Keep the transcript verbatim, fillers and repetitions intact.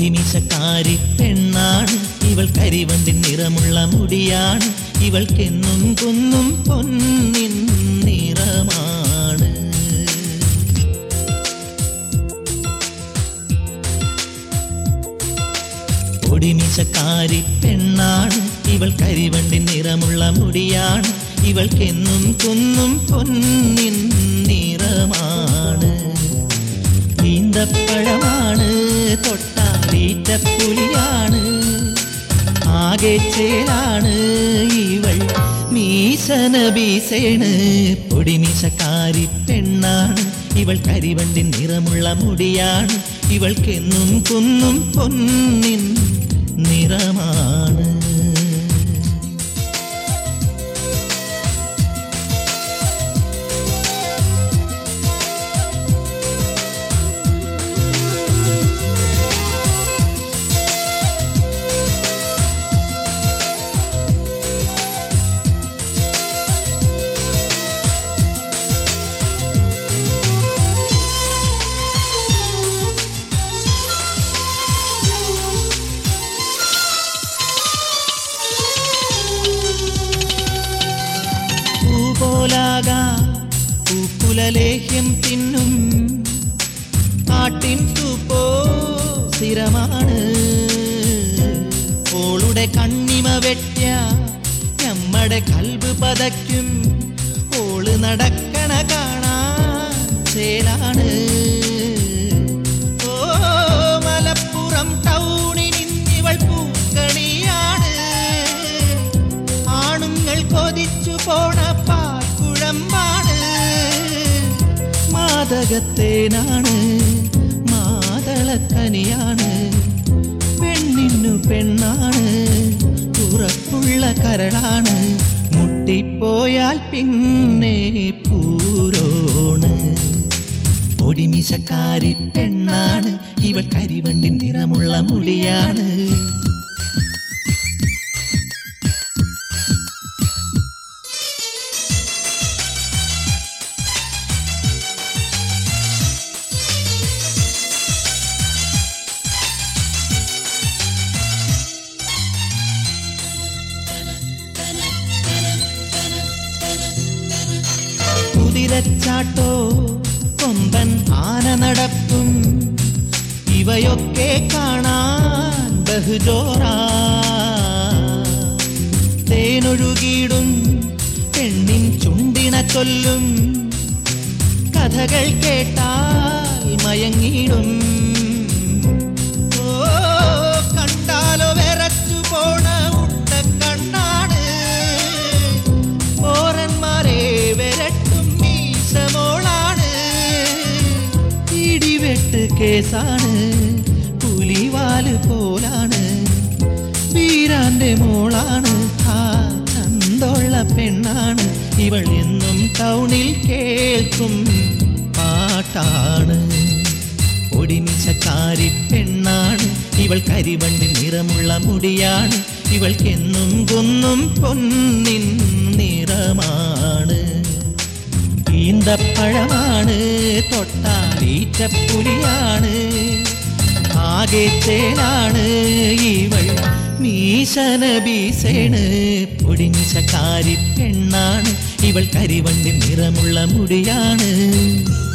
പൊടിമീശക്കാരി പെണ്ണാണ് ഇവൾ, കരിവണ്ടിൻ നിറമുള്ള മുടിയാണ് ഇവൾക്കെന്നും കുന്നും പൊന്നിൻ നിറമാണ്. പൊടിമീശക്കാരി പെണ്ണാണ് ഇവൾ, കരിവണ്ടിൻ നിറമുള്ള മുടിയാണ് ഇവൾക്കെന്നും കുന്നും പൊന്നിൻ നിറമാണ്. ഈന്തപ്പഴമാണ് തൊട്ടാലീറ്റപ്പുലിയാണ്, ആകെ ചേലാണ് ഇവൾ മീശന ബീസേണ്. പൊടിമീശക്കാരി പെണ്ണാണ് ഇവൾ, കരിവണ്ടിൻ നിറമുള്ള മുടിയാണ് ഇവൾക്കെന്നും കുന്നും പൊന്നിൻ നിറമാണ്. പൂക്കുലലേഹ്യം തിന്നും ആട്ടിൻ സൂപ്പോ സ്ഥിരമാണ്. ഓളുടെ കണ്ണിമ വെട്ടിയ നമ്മടെ കൽബ് പതയ്ക്കും, ഓള് നടക്കണ കാണാൻ ചേലാണ്. ഓ മലപ്പുറം ടൗണിനിന്നിവൾ പൂക്കണിയാണ്, ആണുങ്ങൾ കൊതിച്ചു പോണ പാൽക്കുഴമ്പാണ്. മാതകത്തേനാണ് മാതളക്കനിയാണ്, പെണ്ണിന്നു പെണ്ണാണ് ഉറപ്പുള്ള കരളാണ്. മുട്ടിപ്പോയാൽ പിന്നെ പൂരോണ്. പൊടിമീശക്കാരി പെണ്ണാണ് ഇവൾ, കരിവണ്ടിൻ നിറമുള്ള മുടിയാണ്. കുതിരച്ചാട്ടോ കൊമ്പൻ ആന നടപ്പും ഇവയൊക്കെ കാണാൻ ബഹുജോറാ. തേനൊഴുകിയിടും പെണ്ണിൻ ചുണ്ടിണ ചൊല്ലും, കഥകൾ കേട്ടാൽ മയങ്ങിടും. ഓ കണ്ടാലോ വിറച്ചു പോണ ഉണ്ടക്കണ്ണാണ്, ഓരന്മാരെ വിരട്ടും മീശമോളാണ്. ഇടിവെട്ട് കേസാണ്, പുലിവാല് പോലാണ്, വീരാന്റെ മോളാണ്. ആ ചന്തുള്ള പെണ്ണാണ് ഇവൾ, എന്നും ടൗണിൽ കേൾക്കും പാട്ടാണ്. പൊടിമീശക്കാരി പെണ്ണാണ് ഇവൾ, കരിവണ്ടിൻ നിറമുള്ള മുടിയാണ് ഇവൾക്കെന്നും കുന്നും പൊന്നിൻ നിറമാണ്. ഈന്തപ്പഴമാണ് തൊട്ടാലീറ്റപ്പുലിയാണ്, ആകെ ചേലാണ് ഇവൾ മീശന ബീസേണ്. പൊടിമീശക്കാരി പെണ്ണാണ് ഇവൾ, കരിവണ്ടിൻ നിറമുള്ള മുടിയാണ്.